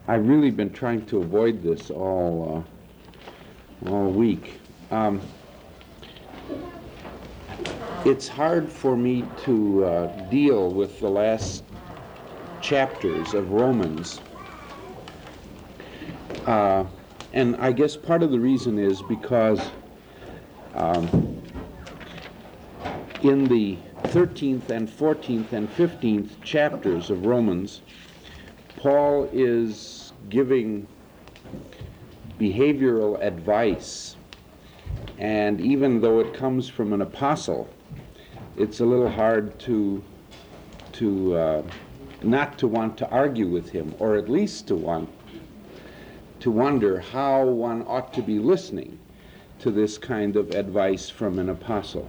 I've really been trying to avoid this all week. It's hard for me to deal with the last chapters of Romans. And I guess part of the reason is because in the 13th and 14th and 15th chapters of Romans, Paul is giving behavioral advice, and even though it comes from an apostle, it's a little hard to not to want to argue with him, or at least to wonder how one ought to be listening to this kind of advice from an apostle.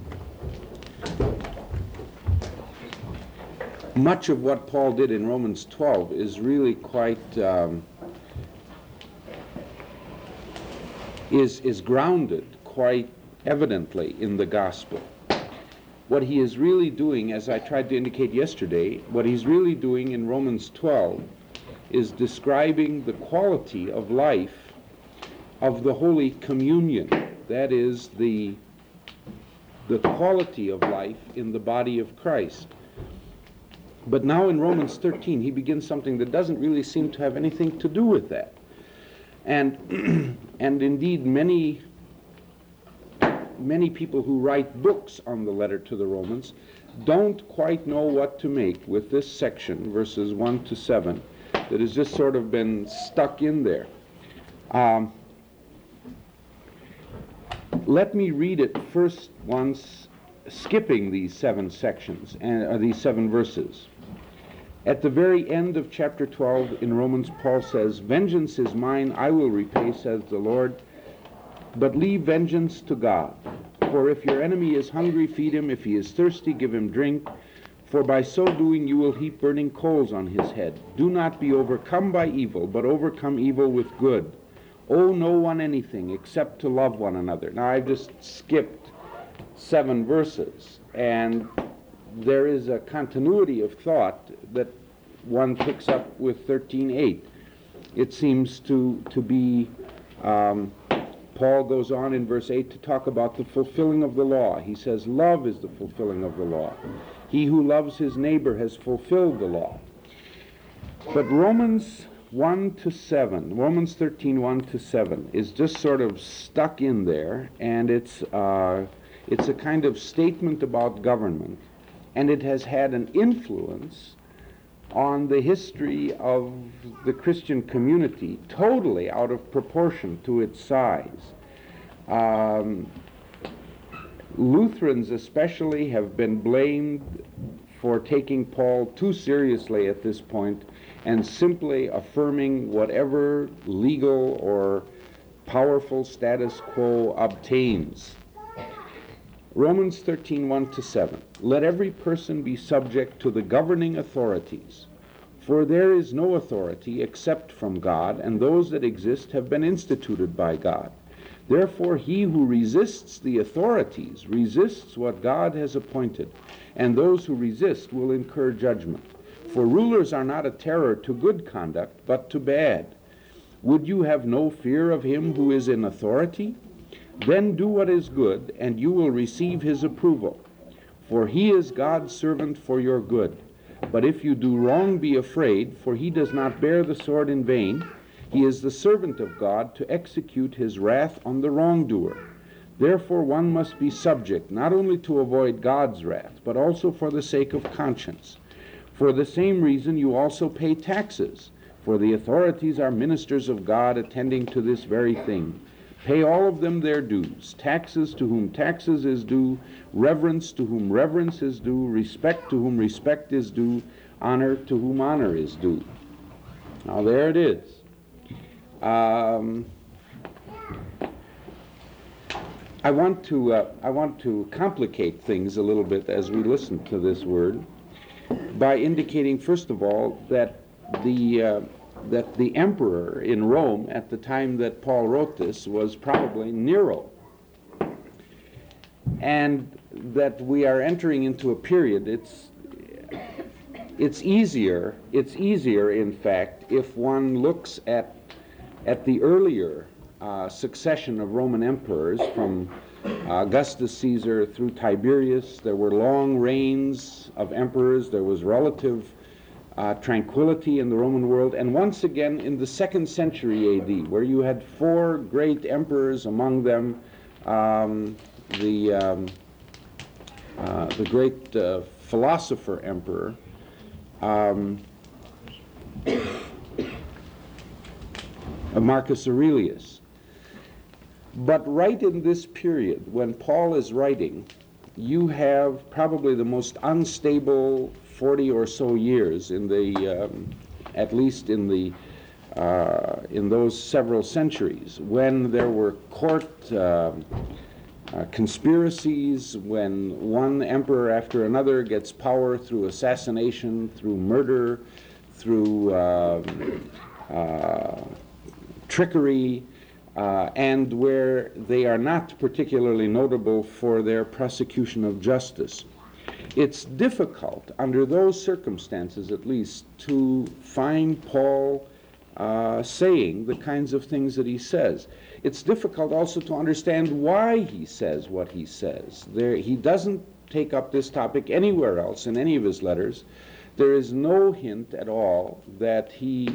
Much of what Paul did in Romans 12 is really quite is grounded quite evidently in the gospel. What he is really doing, as I tried to indicate yesterday, what he's really doing in Romans 12 is describing the quality of life of the Holy Communion. That is the quality of life in the body of Christ. But now in Romans 13, he begins something that doesn't really seem to have anything to do with that. And indeed, many people who write books on the letter to the Romans don't quite know what to make with this section, verses 1 to 7, that has just sort of been stuck in there. Let me read it first once, skipping these 7 sections, and these 7 verses. At the very end of chapter 12 in Romans, Paul says, "Vengeance is mine, I will repay, says the Lord, but leave vengeance to God. For if your enemy is hungry, feed him. If he is thirsty, give him drink. For by so doing you will heap burning coals on his head. Do not be overcome by evil, but overcome evil with good. Owe no one anything except to love one another." Now, I've just skipped 7 verses, and there is a continuity of thought that one picks up with 13:8. It seems to be, Paul goes on in verse 8 to talk about the fulfilling of the law. He says, love is the fulfilling of the law. He who loves his neighbor has fulfilled the law. But Romans 1 to 7, Romans 13, 1 to 7, is just sort of stuck in there, and it's a kind of statement about government, and it has had an influence on the history of the Christian community, totally out of proportion to its size. Lutherans especially have been blamed for taking Paul too seriously at this point and simply affirming whatever legal or powerful status quo obtains. Romans 13, 1 to 7. Let every person be subject to the governing authorities, for there is no authority except from God, and those that exist have been instituted by God. Therefore he who resists the authorities resists what God has appointed, and those who resist will incur judgment. For rulers are not a terror to good conduct, but to bad. Would you have no fear of him who is in authority? Then do what is good, and you will receive his approval. For he is God's servant for your good. But if you do wrong, be afraid, for he does not bear the sword in vain. He is the servant of God to execute his wrath on the wrongdoer. Therefore one must be subject, not only to avoid God's wrath, but also for the sake of conscience. For the same reason you also pay taxes, for the authorities are ministers of God attending to this very thing. Pay all of them their dues, taxes to whom taxes is due, reverence to whom reverence is due, respect to whom respect is due, honor to whom honor is due. Now there it is. I want to complicate things a little bit as we listen to this word by indicating, first of all, that the emperor in Rome at the time that Paul wrote this was probably Nero, and that we are entering into a period. It's easier, in fact, if one looks at the earlier succession of Roman emperors from Augustus Caesar through Tiberius. There were long reigns of emperors. There was relative tranquility in the Roman world. And once again, in the 2nd century AD, where you had 4 great emperors, among them the great philosopher emperor, Marcus Aurelius. But right in this period, when Paul is writing, you have probably the most unstable 40 or so years in the, at least in the, in those several centuries, when there were court conspiracies, when one emperor after another gets power through assassination, through murder, through trickery, and where they are not particularly notable for their prosecution of justice. It's difficult, under those circumstances at least, to find Paul saying the kinds of things that he says. It's difficult also to understand why he says what he says. He doesn't take up this topic anywhere else in any of his letters. There is no hint at all that he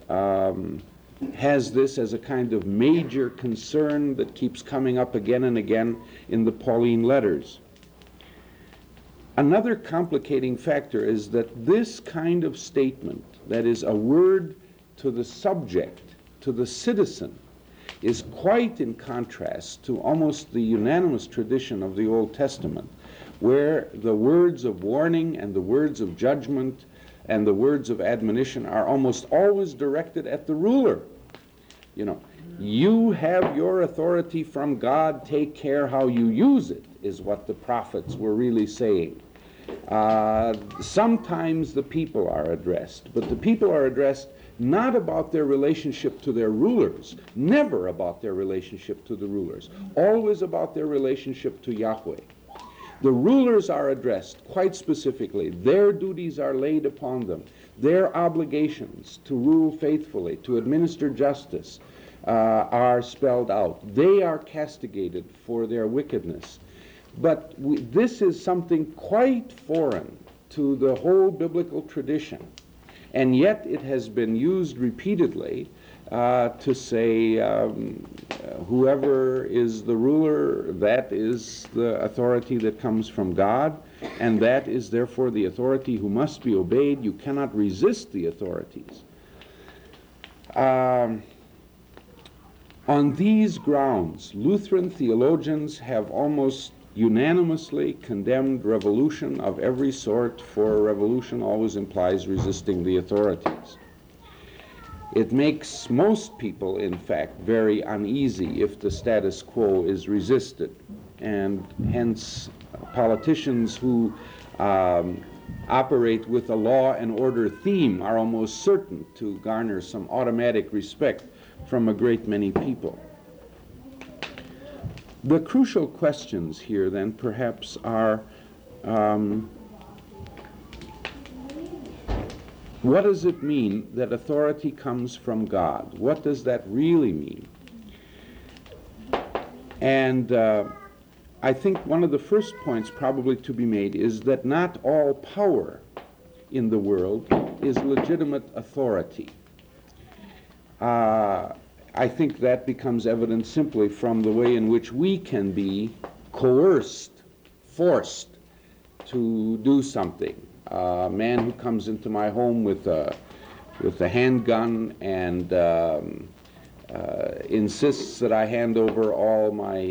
has this as a kind of major concern that keeps coming up again and again in the Pauline letters. Another complicating factor is that this kind of statement, that is a word to the subject, to the citizen, is quite in contrast to almost the unanimous tradition of the Old Testament, where the words of warning and the words of judgment and the words of admonition are almost always directed at the ruler. You know, you have your authority from God, take care how you use it, is what the prophets were really saying. Sometimes the people are addressed, but the people are addressed not about their relationship to their rulers, never about their relationship to the rulers, always about their relationship to Yahweh. The rulers are addressed quite specifically. Their duties are laid upon them. Their obligations to rule faithfully, to administer justice, are spelled out. They are castigated for their wickedness. But this is something quite foreign to the whole biblical tradition. And yet it has been used repeatedly to say whoever is the ruler, that is the authority that comes from God, and that is therefore the authority who must be obeyed. You cannot resist the authorities. On these grounds, Lutheran theologians have almost unanimously condemned revolution of every sort, for revolution always implies resisting the authorities. It makes most people, in fact, very uneasy if the status quo is resisted, and hence politicians who operate with a law and order theme are almost certain to garner some automatic respect from a great many people. The crucial questions here, then, perhaps are what does it mean that authority comes from God? What does that really mean? And I think one of the first points probably to be made is that not all power in the world is legitimate authority. I think that becomes evident simply from the way in which we can be coerced, forced to do something. A man who comes into my home with a handgun and insists that I hand over all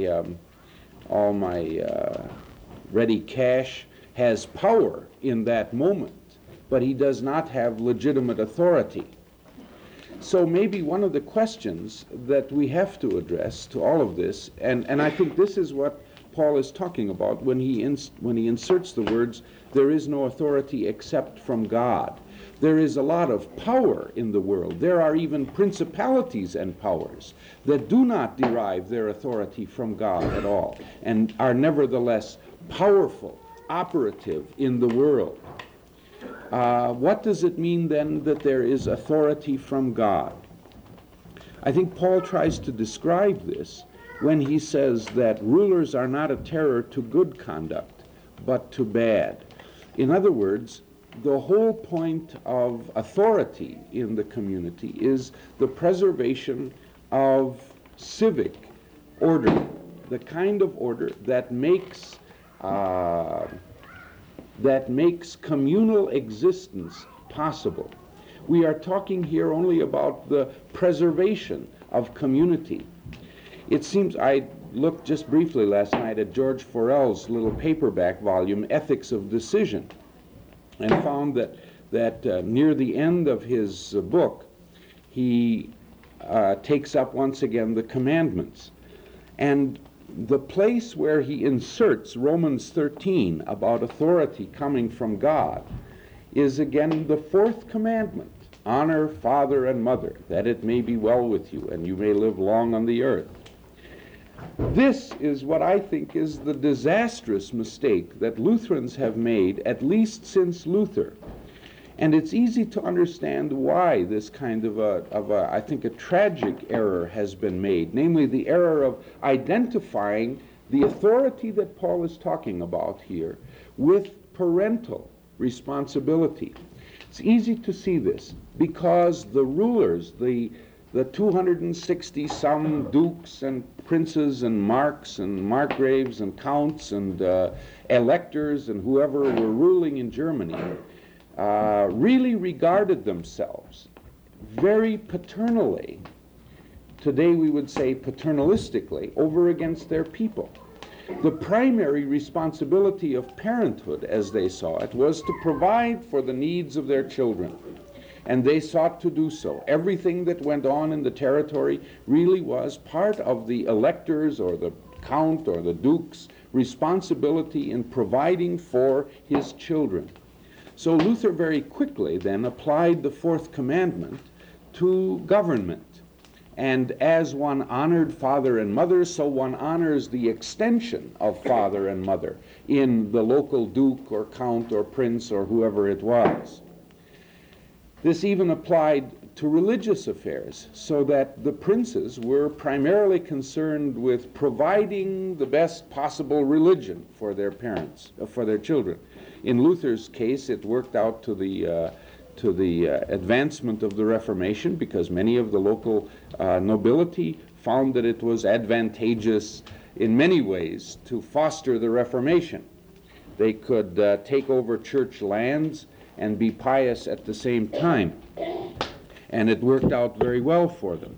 my ready cash has power in that moment, but he does not have legitimate authority. So maybe one of the questions that we have to address to all of this, and I think this is what Paul is talking about when he inserts the words, there is no authority except from God. There is a lot of power in the world. There are even principalities and powers that do not derive their authority from God at all, and are nevertheless powerful, operative in the world. What does it mean then that there is authority from God? I think Paul tries to describe this when he says that rulers are not a terror to good conduct, but to bad. In other words, the whole point of authority in the community is the preservation of civic order, the kind of order that makes communal existence possible. We are talking here only about the preservation of community. It seems, I looked just briefly last night at George Forel's little paperback volume, Ethics of Decision, and found that near the end of his book, he takes up once again the commandments. And the place where he inserts Romans 13 about authority coming from God is again the fourth commandment: honor father and mother, that it may be well with you and you may live long on the earth. This is what I think is the disastrous mistake that Lutherans have made, at least since Luther. And it's easy to understand why this kind of I think, a tragic error has been made, namely the error of identifying the authority that Paul is talking about here with parental responsibility. It's easy to see this because the rulers, the 260-some dukes and princes and marks and markgraves and counts and electors and whoever were ruling in Germany really regarded themselves very paternally, today we would say paternalistically, over against their people. The primary responsibility of parenthood, as they saw it, was to provide for the needs of their children. And they sought to do so. Everything that went on in the territory really was part of the elector's or the count or the duke's responsibility in providing for his children. So Luther very quickly then applied the fourth commandment to government. And as one honored father and mother, so one honors the extension of father and mother in the local duke or count or prince or whoever it was. This even applied to religious affairs, so that the princes were primarily concerned with providing the best possible religion for their parents, for their children. In Luther's case, it worked out to the advancement of the Reformation, because many of the local nobility found that it was advantageous in many ways to foster the Reformation. They could take over church lands and be pious at the same time. And it worked out very well for them.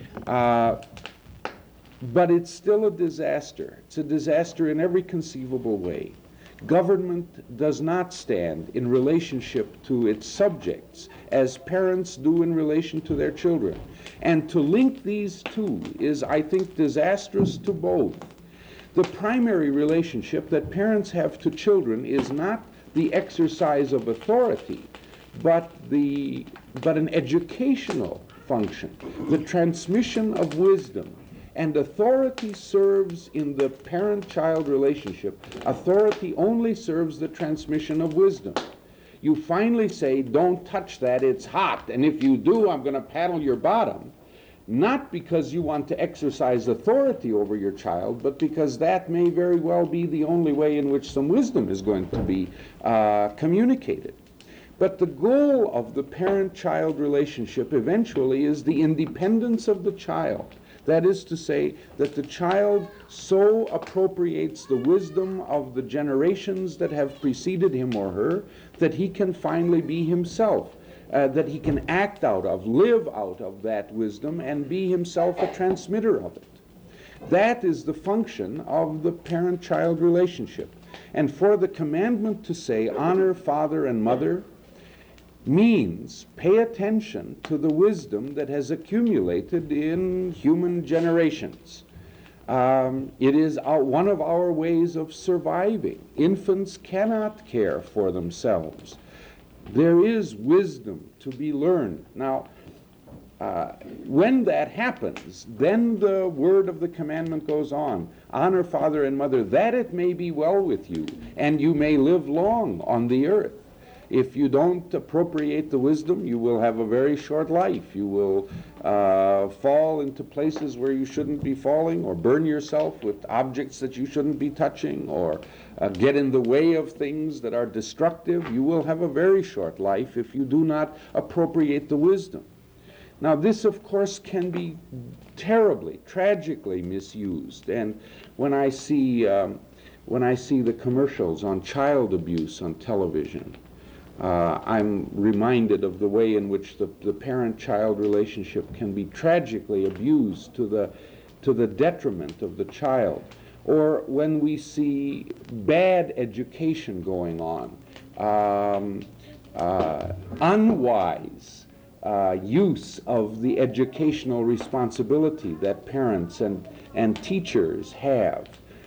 But it's still a disaster. It's a disaster in every conceivable way. Government does not stand in relationship to its subjects as parents do in relation to their children. And to link these two is, I think, disastrous to both. The primary relationship that parents have to children is not the exercise of authority, but an educational function, the transmission of wisdom. And authority serves in the parent-child relationship. Authority only serves the transmission of wisdom. You finally say, don't touch that, it's hot, and if you do, I'm going to paddle your bottom. Not because you want to exercise authority over your child, but because that may very well be the only way in which some wisdom is going to be communicated. But the goal of the parent-child relationship eventually is the independence of the child. That is to say, that the child so appropriates the wisdom of the generations that have preceded him or her that he can finally be himself, that he can act out of, live out of that wisdom and be himself a transmitter of it. That is the function of the parent-child relationship. And for the commandment to say, honor father and mother, means pay attention to the wisdom that has accumulated in human generations. It is one of our ways of surviving. Infants cannot care for themselves. There is wisdom to be learned. Now, when that happens, then the word of the commandment goes on. Honor father and mother, that it may be well with you, and you may live long on the earth. if you don't appropriate the wisdom, you will have a very short life. You will fall into places where you shouldn't be falling, or burn yourself with objects that you shouldn't be touching, or get in the way of things that are destructive. You will have a very short life if you do not appropriate the wisdom. Now, this, of course, can be terribly, tragically misused. And when I see the commercials on child abuse on television, I'm reminded of the way in which the parent-child relationship can be tragically abused to the detriment of the child. Or when we see bad education going on, unwise use of the educational responsibility that parents and teachers have,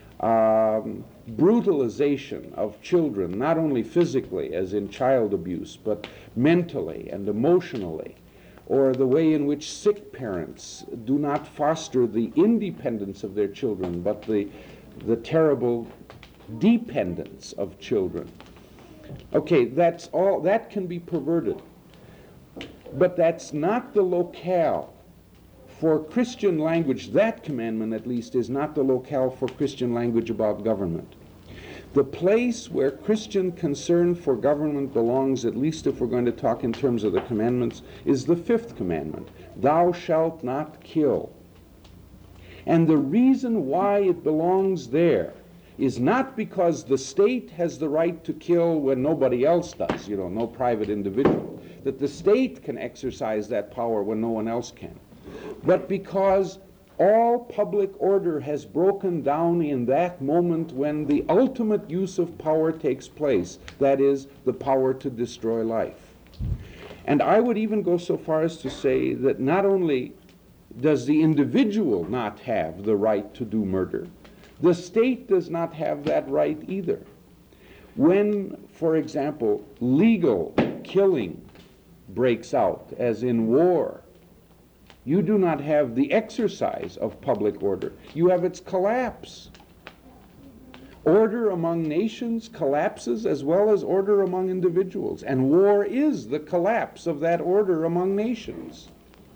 brutalization of children, not only physically, as in child abuse, but mentally and emotionally, or the way in which sick parents do not foster the independence of their children, but the terrible dependence of children. Okay, that's all, that can be perverted. But that's not the locale for Christian language. That commandment, at least, is not the locale for Christian language about government. The place where Christian concern for government belongs, at least if we're going to talk in terms of the commandments, is the fifth commandment: thou shalt not kill. And the reason why it belongs there is not because the state has the right to kill when nobody else does, no private individual, that the state can exercise that power when no one else can, but because all public order has broken down in that moment when the ultimate use of power takes place, that is, the power to destroy life. And I would even go so far as to say that not only does the individual not have the right to do murder, the state does not have that right either. When, for example, legal killing breaks out, as in war, you do not have the exercise of public order. You have its collapse. Order among nations collapses as well as order among individuals, and war is the collapse of that order among nations.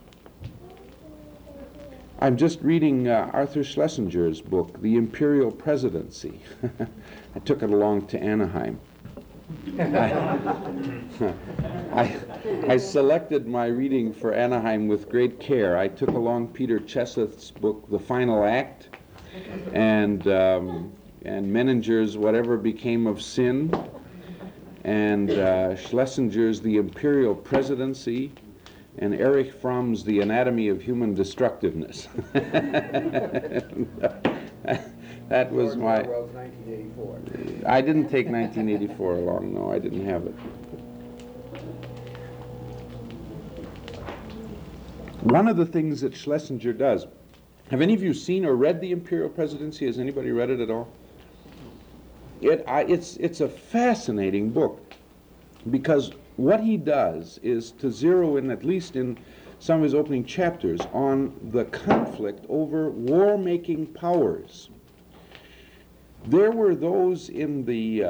I'm just reading Arthur Schlesinger's book, The Imperial Presidency. I took it along to Anaheim. I selected my reading for Anaheim with great care. I took along Peter Cheseth's book, The Final Act, and Menninger's Whatever Became of Sin, and Schlesinger's The Imperial Presidency, and Erich Fromm's The Anatomy of Human Destructiveness. That was my... Orwell's 1984. I didn't take 1984 along, no, I didn't have it. One of the things that Schlesinger does, have any of you seen or read The Imperial Presidency? Has anybody read it at all? It's a fascinating book, because what he does is to zero in, at least in some of his opening chapters, on the conflict over war-making powers. There were those in the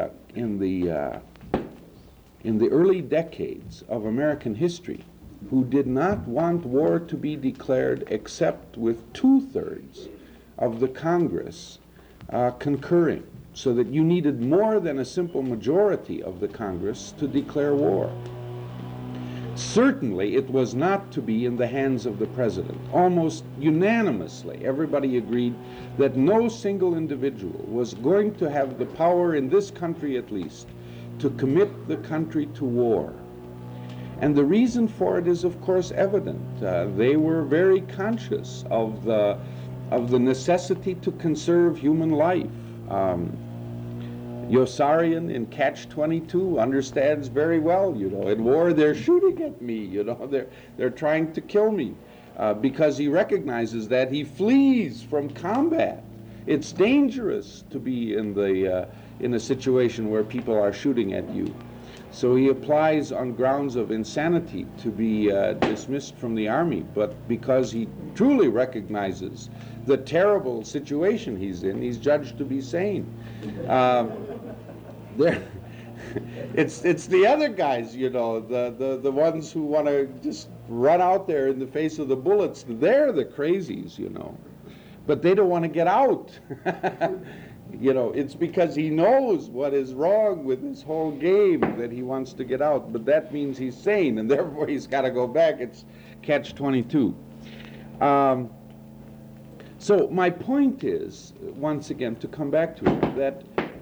early decades of American history who did not want war to be declared except with 2/3 of the Congress concurring, so that you needed more than a simple majority of the Congress to declare war. Certainly it was not to be in the hands of the president. Almost unanimously, everybody agreed that no single individual was going to have the power, in this country at least, to commit the country to war. And the reason for it is, of course, evident. They were very conscious of the necessity to conserve human life. Yossarian in Catch-22 understands very well, in war they're shooting at me, they're trying to kill me, because he recognizes that he flees from combat. It's dangerous to be in a situation where people are shooting at you. So he applies on grounds of insanity to be dismissed from the army, but because he truly recognizes the terrible situation he's in, he's judged to be sane. It's the other guys, the ones who want to just run out there in the face of the bullets. They're the crazies, but they don't want to get out. It's because he knows what is wrong with this whole game that he wants to get out, but that means he's sane, and therefore he's got to go back. It's catch-22. So my point is, once again, to come back to it,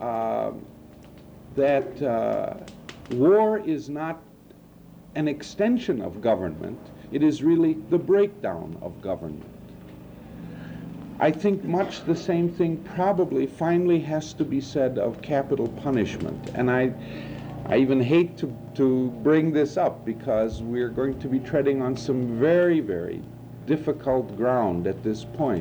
that war is not an extension of government. It is really the breakdown of government. I think much the same thing probably finally has to be said of capital punishment. And I even hate to bring this up because we're going to be treading on some very, very difficult ground at this point.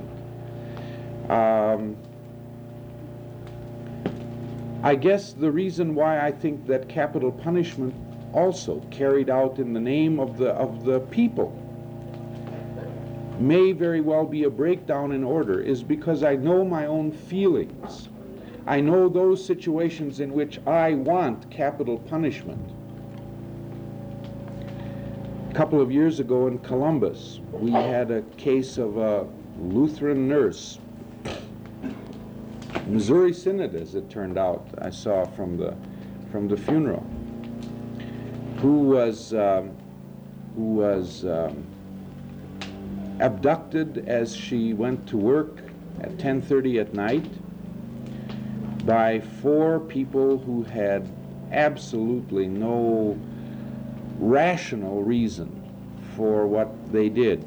I guess the reason why I think that capital punishment also carried out in the name of the people may very well be a breakdown in order is because I know my own feelings. I know those situations in which I want capital punishment. A couple of years ago in Columbus, we had a case of a Lutheran nurse, Missouri Synod, as it turned out, I saw from the funeral, who was abducted as she went to work at 10:30 at night by 4 people who had absolutely no rational reason for what they did.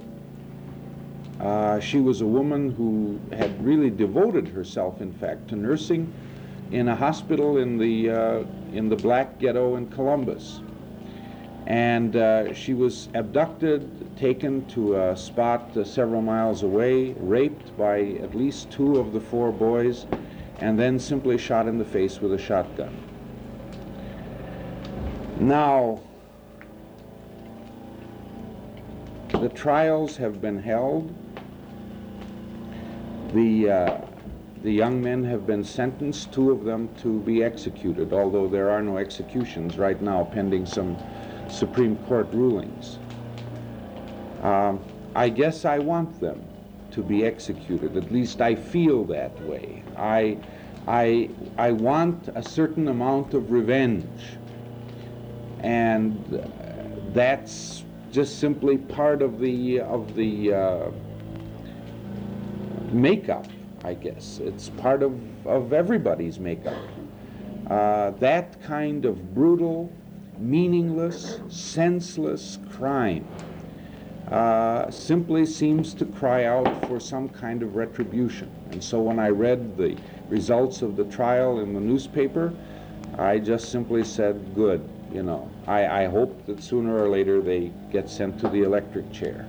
She was a woman who had really devoted herself, in fact, to nursing in a hospital in the black ghetto in Columbus. And she was abducted, taken to a spot several miles away, raped by at least 2 of the 4 boys, and then simply shot in the face with a shotgun. Now, the trials have been held. The young men have been sentenced, 2 of them to be executed, although there are no executions right now pending some Supreme Court rulings. I guess I want them to be executed. At least I feel that way. I want a certain amount of revenge, and that's just simply part of the makeup, I guess. It's part of everybody's makeup. That kind of brutal, meaningless, senseless crime simply seems to cry out for some kind of retribution. And so when I read the results of the trial in the newspaper, I just simply said, good, I hope that sooner or later they get sent to the electric chair.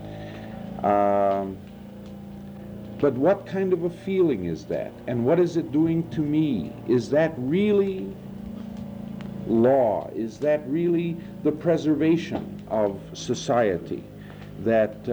But what kind of a feeling is that? And what is it doing to me? Is that really law? Is that really the preservation of society? That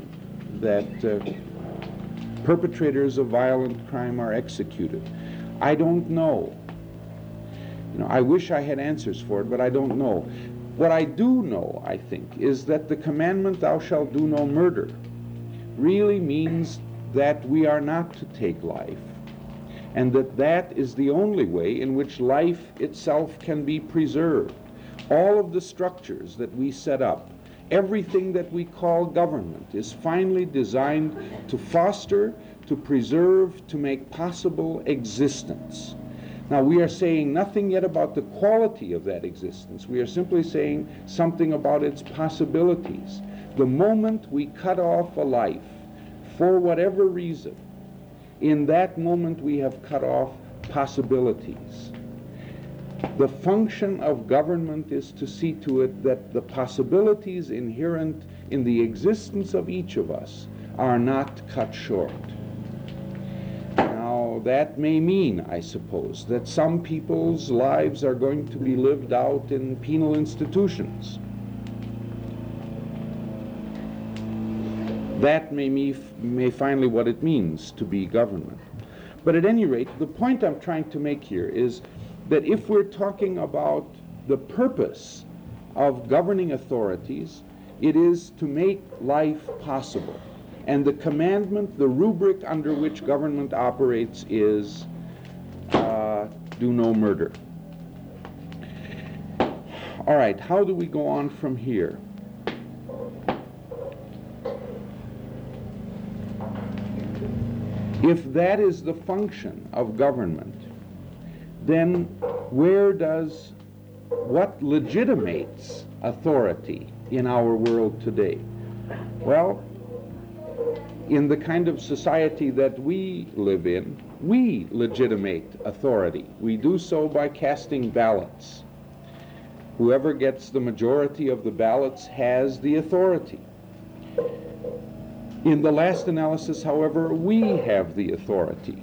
perpetrators of violent crime are executed? I don't know. I wish I had answers for it, but I don't know. What I do know, I think, is that the commandment, thou shalt do no murder, really means that we are not to take life, and that is the only way in which life itself can be preserved. All of the structures that we set up, everything that we call government, is finally designed to foster, to preserve, to make possible existence. Now, we are saying nothing yet about the quality of that existence. We are simply saying something about its possibilities. The moment we cut off a life, for whatever reason, in that moment we have cut off possibilities. The function of government is to see to it that the possibilities inherent in the existence of each of us are not cut short. Now, that may mean, I suppose, that some people's lives are going to be lived out in penal institutions. That may finally what it means to be government. But at any rate, the point I'm trying to make here is that if we're talking about the purpose of governing authorities, it is to make life possible. And the commandment, the rubric under which government operates is do no murder. All right, how do we go on from here? If that is the function of government, then what legitimates authority in our world today? Well, in the kind of society that we live in, we legitimate authority. We do so by casting ballots. Whoever gets the majority of the ballots has the authority. In the last analysis, however, we have the authority.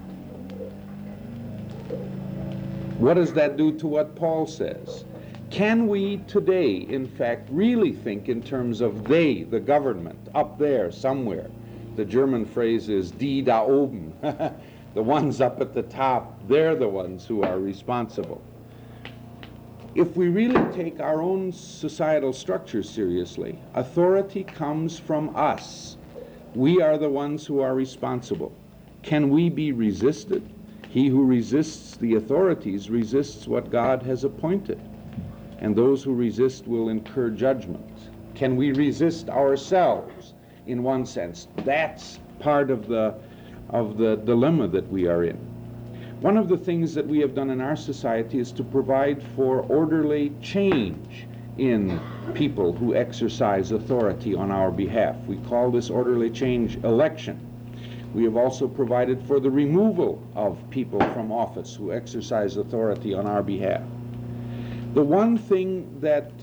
What does that do to what Paul says? Can we today, in fact, really think in terms of they, the government, up there somewhere? The German phrase is die da oben. The ones up at the top, they're the ones who are responsible. If we really take our own societal structure seriously, authority comes from us. We are the ones who are responsible. Can we be resisted? He who resists the authorities resists what God has appointed, and those who resist will incur judgment. Can we resist ourselves? In one sense, that's part of the dilemma that we are in. One of the things that we have done in our society is to provide for orderly change in people who exercise authority on our behalf. We call this orderly change election. We have also provided for the removal of people from office who exercise authority on our behalf. The one thing that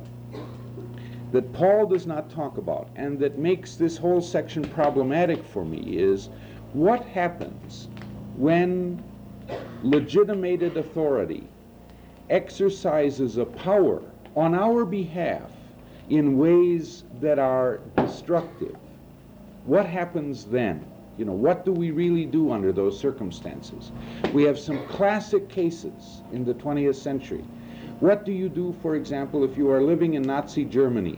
Paul does not talk about, and that makes this whole section problematic for me, is what happens when legitimated authority exercises a power on our behalf in ways that are destructive. What happens then? What do we really do under those circumstances? We have some classic cases in the 20th century. What do you do, for example, if you are living in Nazi Germany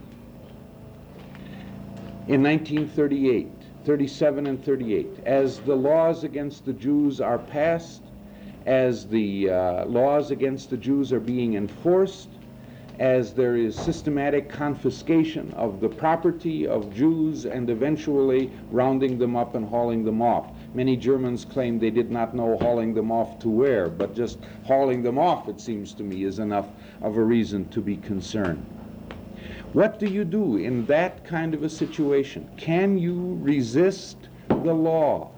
in 1938, 37 and 38, as the laws against the Jews are passed, as the laws against the Jews are being enforced, as there is systematic confiscation of the property of Jews and eventually rounding them up and hauling them off. Many Germans claim they did not know hauling them off to where, but just hauling them off, it seems to me, is enough of a reason to be concerned. What do you do in that kind of a situation? Can you resist the law?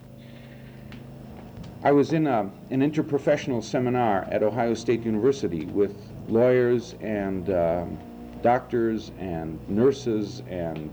I was in an interprofessional seminar at Ohio State University with lawyers and doctors and nurses and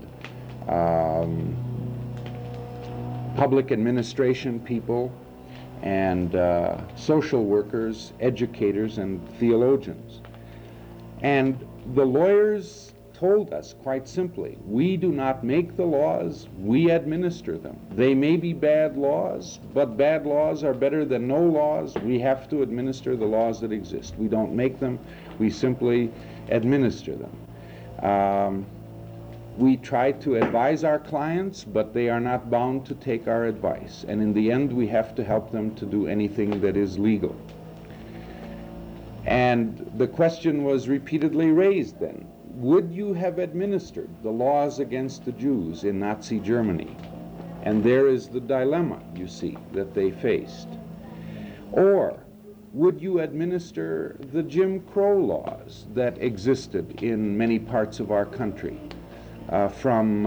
public administration people and social workers, educators, and theologians. And the lawyers told us quite simply, we do not make the laws, we administer them. They may be bad laws, but bad laws are better than no laws. We have to administer the laws that exist. We don't make them, we simply administer them. We try to advise our clients, but they are not bound to take our advice. And in the end, we have to help them to do anything that is legal. And the question was repeatedly raised then, would you have administered the laws against the Jews in Nazi Germany? And there is the dilemma, you see, that they faced. Or would you administer the Jim Crow laws that existed in many parts of our country from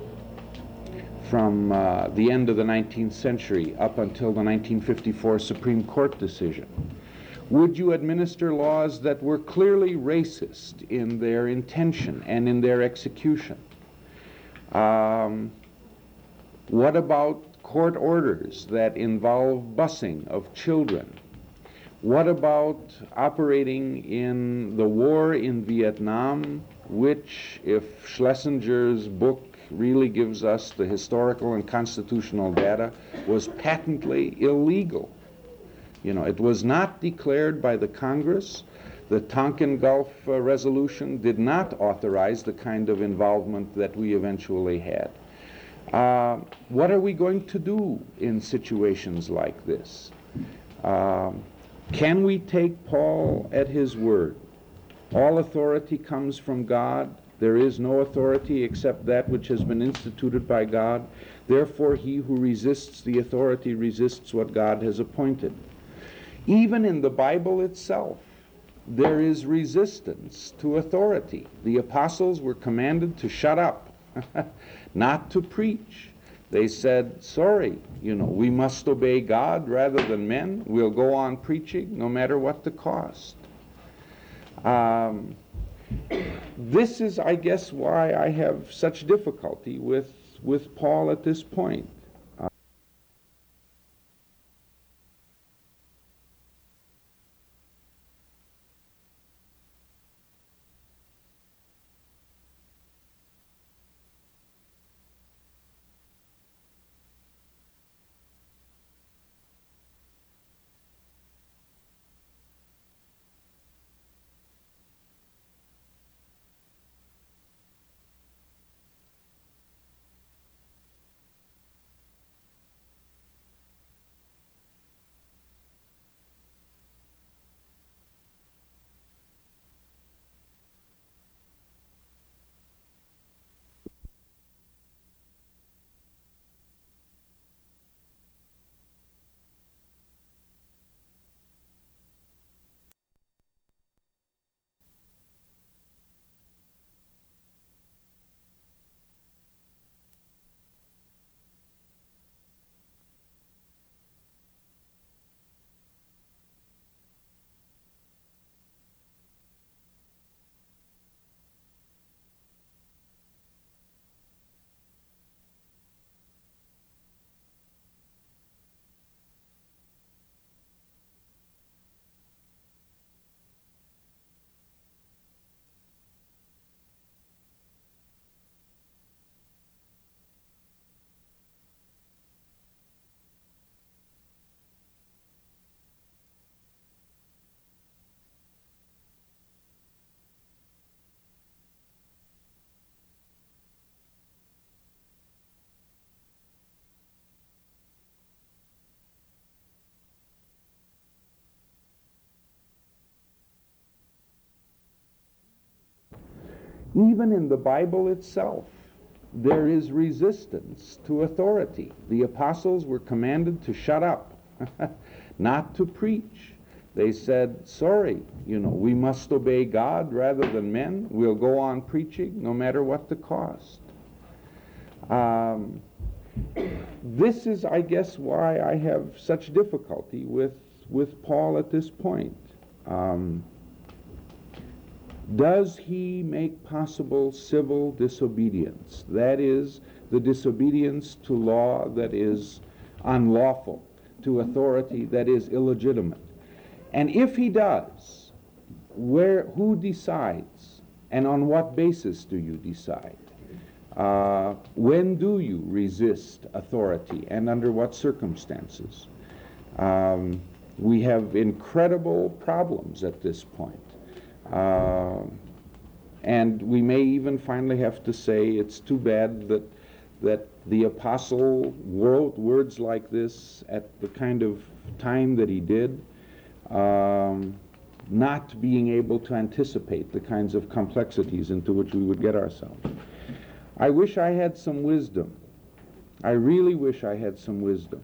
the end of the 19th century up until the 1954 Supreme Court decision? Would you administer laws that were clearly racist in their intention and in their execution? What about court orders that involve busing of children? What about operating in the war in Vietnam, which, if Schlesinger's book really gives us the historical and constitutional data, was patently illegal? You know, it was not declared by the Congress. The Tonkin Gulf resolution did not authorize the kind of involvement that we eventually had. What are we going to do in situations like this? Can we take Paul at his word? All authority comes from God. There is no authority except that which has been instituted by God. Therefore, he who resists the authority resists what God has appointed. Even in the Bible itself, there is resistance to authority. The apostles were commanded to shut up, not to preach. They said, sorry, we must obey God rather than men. We'll go on preaching no matter what the cost. This is, I guess, why I have such difficulty with Paul at this point. Even in the Bible itself, there is resistance to authority. The apostles were commanded to shut up, not to preach. They said, sorry, we must obey God rather than men. We'll go on preaching no matter what the cost. This is, I guess, why I have such difficulty with Paul at this point. Does he make possible civil disobedience? That is, the disobedience to law that is unlawful, to authority that is illegitimate. And if he does, who decides? And on what basis do you decide? When do you resist authority, and under what circumstances? We have incredible problems at this point. And we may even finally have to say it's too bad that the apostle wrote words like this at the kind of time that he did, not being able to anticipate the kinds of complexities into which we would get ourselves. I wish I had some wisdom. I really wish I had some wisdom.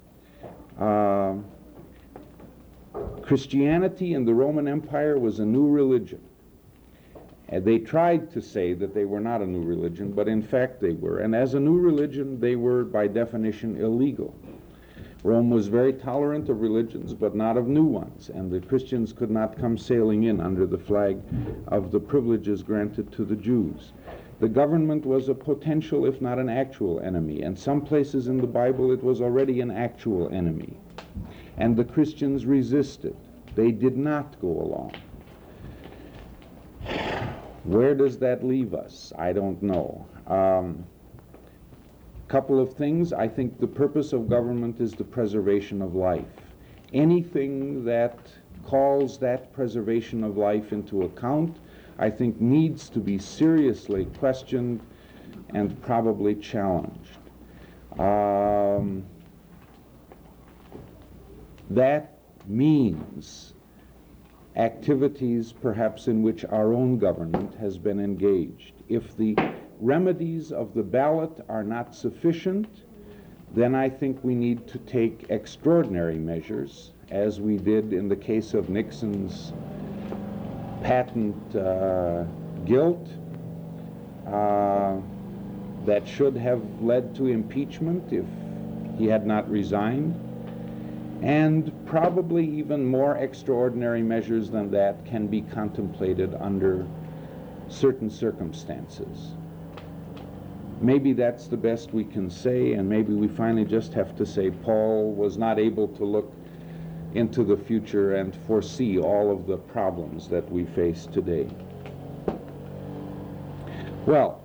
Christianity in the Roman Empire was a new religion. And they tried to say that they were not a new religion, but in fact they were. And as a new religion, they were by definition illegal. Rome was very tolerant of religions, but not of new ones, and the Christians could not come sailing in under the flag of the privileges granted to the Jews. The government was a potential, if not an actual enemy, and some places in the Bible it was already an actual enemy. And the Christians resisted. They did not go along. Where does that leave us? I don't know. Couple of things. I think the purpose of government is the preservation of life. anything that calls that preservation of life into account, I think, needs to be seriously questioned and probably challenged. That means activities perhaps in which our own government has been engaged. If the remedies of the ballot are not sufficient, then I think we need to take extraordinary measures, as we did in the case of Nixon's patent guilt, that should have led to impeachment if he had not resigned. And probably even more extraordinary measures than that can be contemplated under certain circumstances. Maybe that's the best we can say, and maybe we finally just have to say Paul was not able to look into the future and foresee all of the problems that we face today. Well,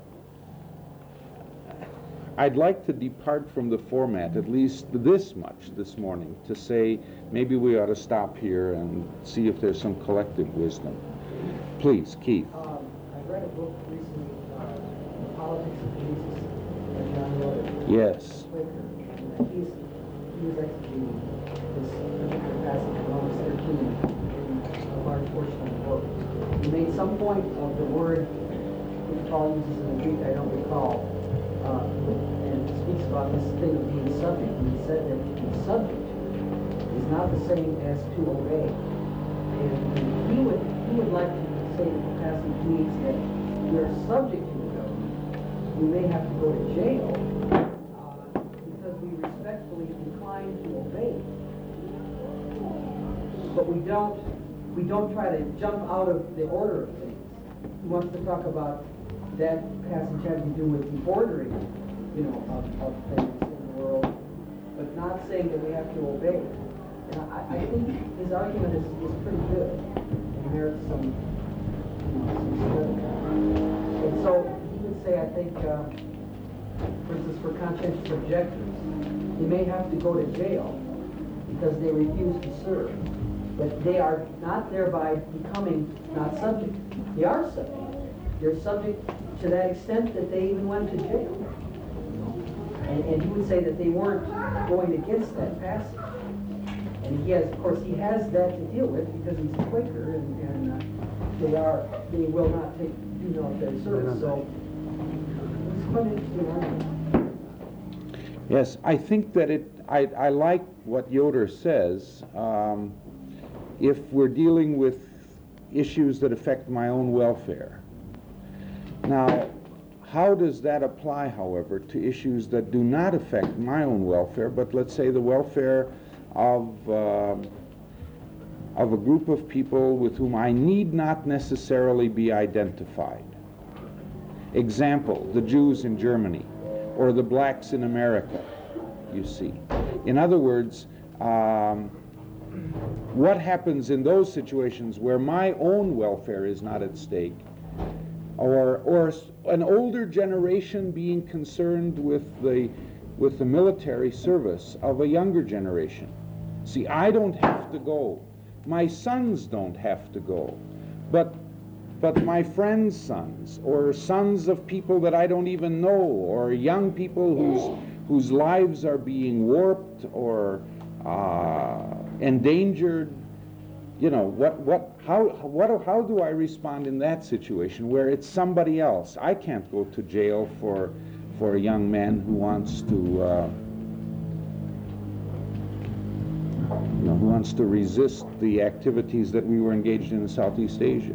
I'd like to depart from the format, at least this much this morning, to say maybe we ought to stop here and see if there's some collective wisdom. Please, Keith. I read a book recently, The Politics of Jesus, by John Roder. Yes. Quaker, and he was exegeting this particular passage in Romans 13 in a large portion of the book. He made some point of the word which Paul uses in the Greek, I don't recall, and speaks about this thing of being subject. And he said that to be subject is not the same as to obey. And he would like to say that the passage means that we are subject to the government. We may have to go to jail because we respectfully decline to obey. But we don't try to jump out of the order of things. He wants to talk about that passage having to do with the ordering, of things in the world, but not saying that we have to obey. And I think his argument is pretty good and merits some study. And so he would say, I think, for instance, for conscientious objectors, they may have to go to jail because they refuse to serve, but they are not thereby becoming not subject. They are subject. They're subject to that extent that they even went to jail. And he would say that they weren't going against that passage. And he has, of course, he has that to deal with because he's a Quaker, and they will not take military service. So it's quite an interesting argument. Yes, I think that I like what Yoder says. If we're dealing with issues that affect my own welfare. Now, how does that apply, however, to issues that do not affect my own welfare, but let's say the welfare of a group of people with whom I need not necessarily be identified? Example, the Jews in Germany, or the blacks in America, you see. In other words, what happens in those situations where my own welfare is not at stake, or an older generation being concerned with the military service of a younger generation? See, I don't have to go. My sons don't have to go. But my friends' sons, or sons of people that I don't even know, or young people whose lives are being warped or endangered, how do I respond in that situation where it's somebody else? I can't go to jail for a young man who wants to resist the activities that we were engaged in Southeast Asia.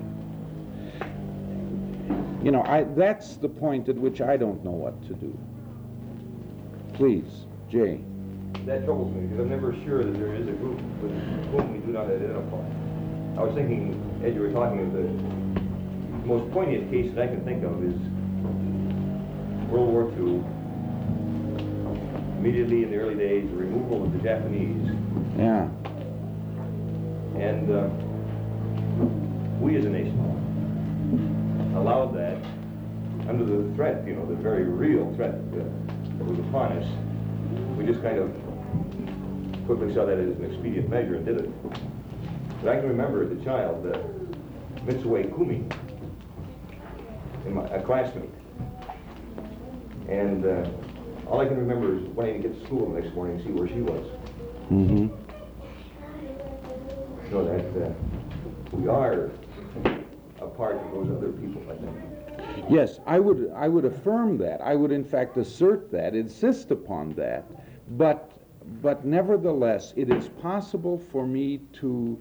That's the point at which I don't know what to do. Please, Jay. That troubles me because I'm never sure that there is a group with whom we do not identify. I was thinking, as you were talking, of the most poignant case that I can think of is World War II. Immediately in the early days, the removal of the Japanese. Yeah. And we as a nation allowed that under the threat, the very real threat that was upon us. We just kind of quickly saw that as an expedient measure and did it. But I can remember as a child Mitsue Kumi, a classmate. And all I can remember is wanting to get to school the next morning and see where she was. Mm-hmm. So that we are a part of those other people, I think. Yes, I would affirm that. I would in fact assert that, insist upon that. But nevertheless, it is possible for me to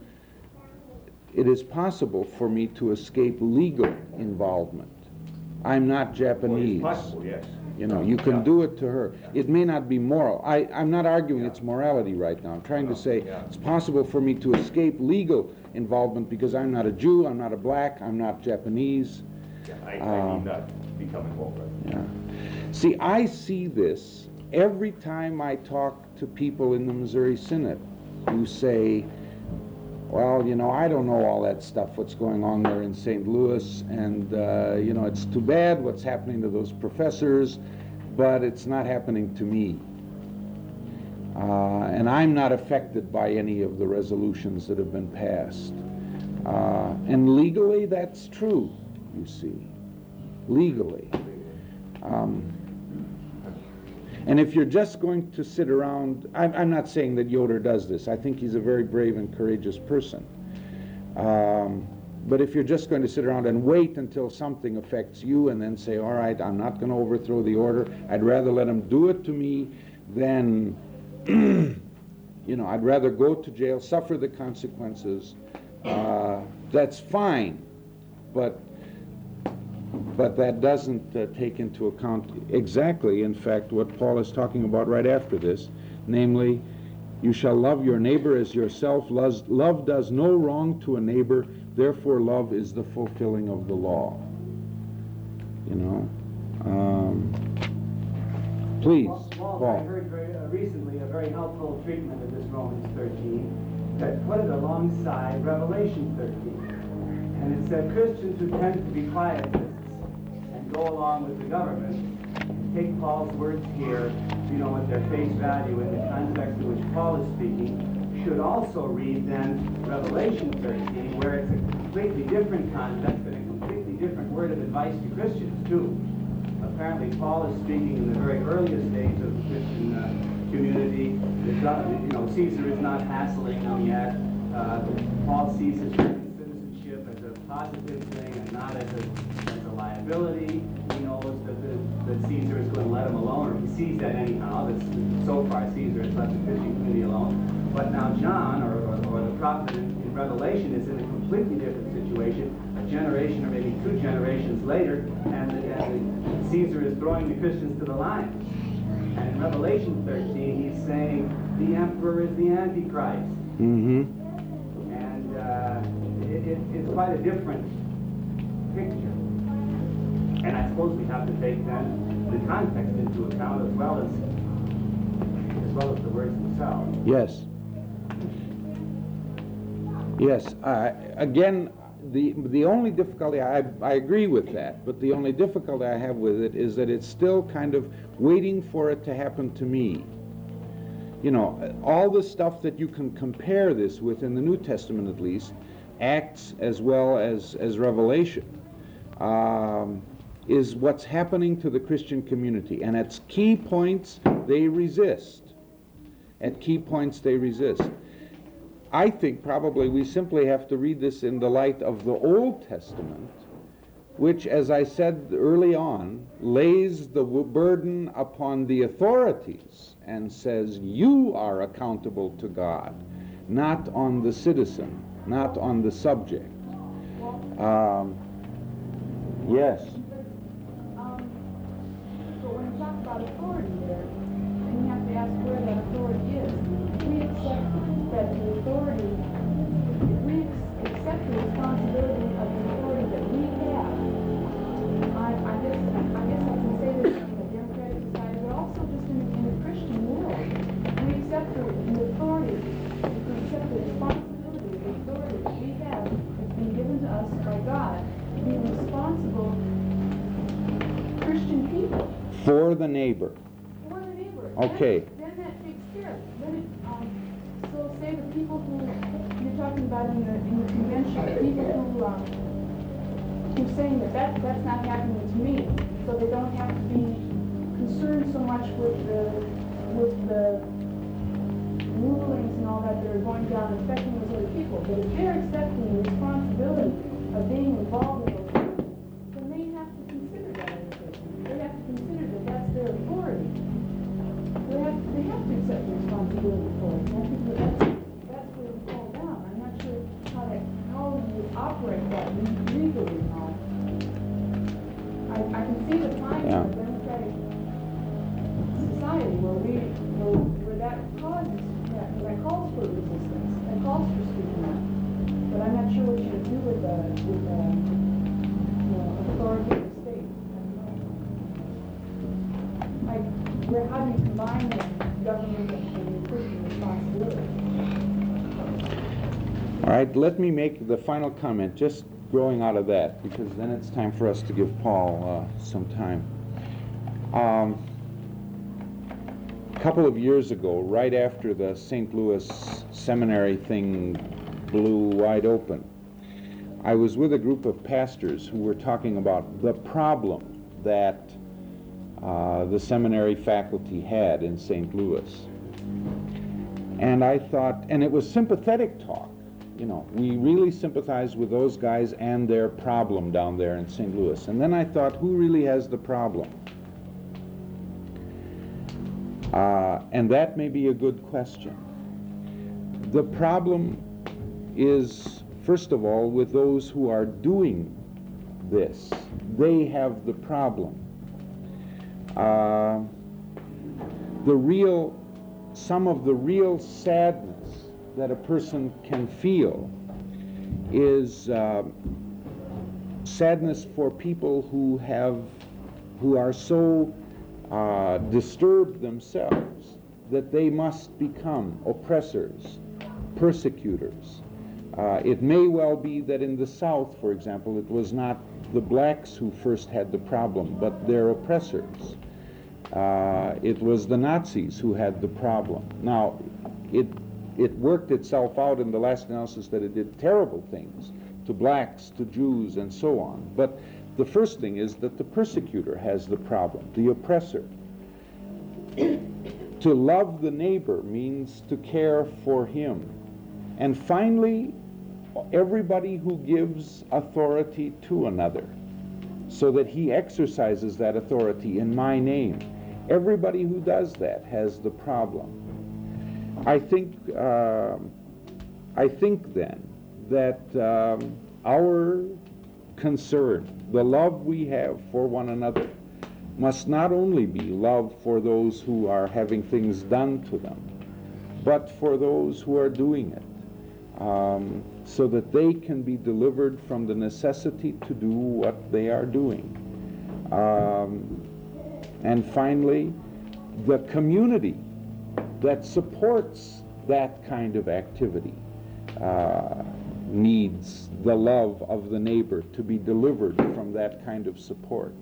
escape legal involvement. I'm not Japanese. Well, it's possible, yes. You know, you can do it to her. It may not be moral. I'm not arguing it's morality right now. I'm trying to say it's possible for me to escape legal involvement because I'm not a Jew, I'm not a black, I'm not Japanese. I need not become involved. Yeah. See, I see this every time I talk to people in the Missouri Synod who say, well, you know, I don't know all that stuff, what's going on there in St. Louis, and, you know, it's too bad what's happening to those professors, but it's not happening to me. And I'm not affected by any of the resolutions that have been passed. And legally, that's true, you see. Legally. And if you're just going to sit around, I'm not saying that Yoder does this. I think he's a very brave and courageous person. But if you're just going to sit around and wait until something affects you and then say, all right, I'm not going to overthrow the order, I'd rather let him do it to me than, you know, I'd rather go to jail, suffer the consequences. That's fine, but that doesn't take into account exactly, in fact, what Paul is talking about right after this, namely, you shall love your neighbor as yourself. Love does no wrong to a neighbor, therefore love is the fulfilling of the law. You know? Please, Walt, Paul. I heard recently a very helpful treatment of this Romans 13 that put it alongside Revelation 13. And it said Christians who tend to be quietists and go along with the government and take Paul's words here, you know, at their face value in the context in which Paul is speaking, should also read then Revelation 13, where it's a completely different context and a completely different word of advice to Christians too. Apparently Paul is speaking in the very earliest days of the Christian community. You know, Caesar is not hassling them yet. Paul sees his citizenship as a positive thing and not as a liability. He knows that Caesar is going to let him alone, or he sees that anyhow. So far, Caesar has let the Christian community alone. But now John, or the prophet in Revelation, is in a completely different situation, a generation or maybe 2 generations later, and Caesar is throwing the Christians to the lions. And in Revelation 13, he's saying the emperor is the Antichrist. Mm-hmm. And it's quite a different picture. And I suppose we have to take then the context into account as well as the words themselves. Yes. Yes. Again, the only difficulty, I agree with that, but the only difficulty I have with it is that it's still kind of waiting for it to happen to me. You know, all the stuff that you can compare this with in the New Testament at least, Acts as well as Revelation, is what's happening to the Christian community. And at key points, they resist. At key points, they resist. I think probably we simply have to read this in the light of the Old Testament, which, as I said early on, lays the burden upon the authorities and says, you are accountable to God, not on the citizen, not on the subject. Yes. But when we talk about authority there, then you have to ask where that authority is. If we accept that the authority, if we accept the responsibility of the authority that we have, I guess I can say this in a democratic society, but also just in the Christian world. We accept the authority, we accept the responsibility, the authority that we have that's been given to us by God to be responsible Christian people. For the neighbor. For the neighbor. Okay. Then that takes care of it. Then say the people who you're talking about in the convention, the people who's saying that's not happening to me, so they don't have to be concerned so much with the rulings and all that are going down affecting those other people. But if they're accepting the responsibility of being involved in those things, then they have to consider that education. They have to consider that that's their authority. They have to accept the responsibility for it. And I think that's where we fall down. I'm not sure how you operate that legally now. I can see the time in a democratic society where that causes that calls for resistance, that calls for speaking up. But I'm not sure what you would do with the authoritative state. How do you combine the government and the personal responsibility? All right, let me make the final comment, just growing out of that, because then it's time for us to give Paul some time. A couple of years ago, right after the St. Louis seminary thing blew wide open, I was with a group of pastors who were talking about the problem that the seminary faculty had in St. Louis. And I thought, and it was sympathetic talk, you know, we really sympathize with those guys and their problem down there in St. Louis. And then I thought, who really has the problem? And that may be a good question. The problem is, first of all, with those who are doing this. They have the problem. Some of the real sadness that a person can feel is sadness for people who are so disturbed themselves that they must become oppressors, persecutors. It may well be that in the South, for example, it was not the blacks who first had the problem, but their oppressors. It was the Nazis who had the problem. Now, it worked itself out in the last analysis that it did terrible things to blacks, to Jews, and so on. But the first thing is that the persecutor has the problem, the oppressor. To love the neighbor means to care for him. And finally, everybody who gives authority to another so that he exercises that authority in my name. Everybody who does that has the problem. I think then that our concern, the love we have for one another, must not only be love for those who are having things done to them, but for those who are doing it, so that they can be delivered from the necessity to do what they are doing. And finally, the community that supports that kind of activity needs the love of the neighbor to be delivered from that kind of support.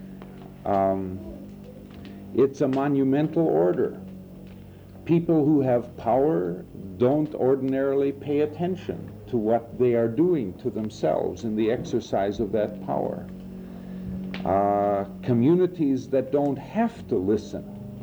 It's a monumental order. People who have power don't ordinarily pay attention to what they are doing to themselves in the exercise of that power. Communities that don't have to listen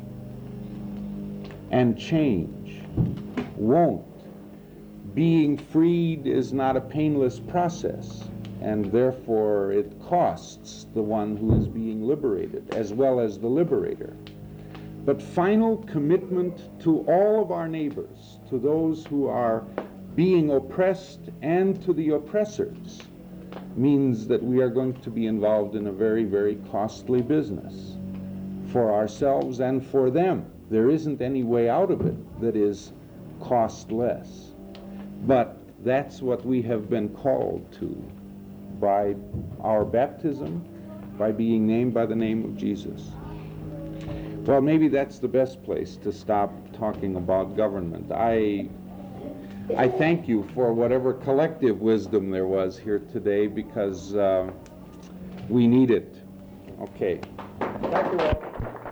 and change won't. Being freed is not a painless process, and therefore it costs the one who is being liberated as well as the liberator. But final commitment to all of our neighbors, to those who are being oppressed and to the oppressors, means that we are going to be involved in a very, very costly business for ourselves and for them. There isn't any way out of it that is costless. But that's what we have been called to by our baptism, by being named by the name of Jesus. Well, maybe that's the best place to stop talking about government. I thank you for whatever collective wisdom there was here today, because we need it. Okay. Thank you all.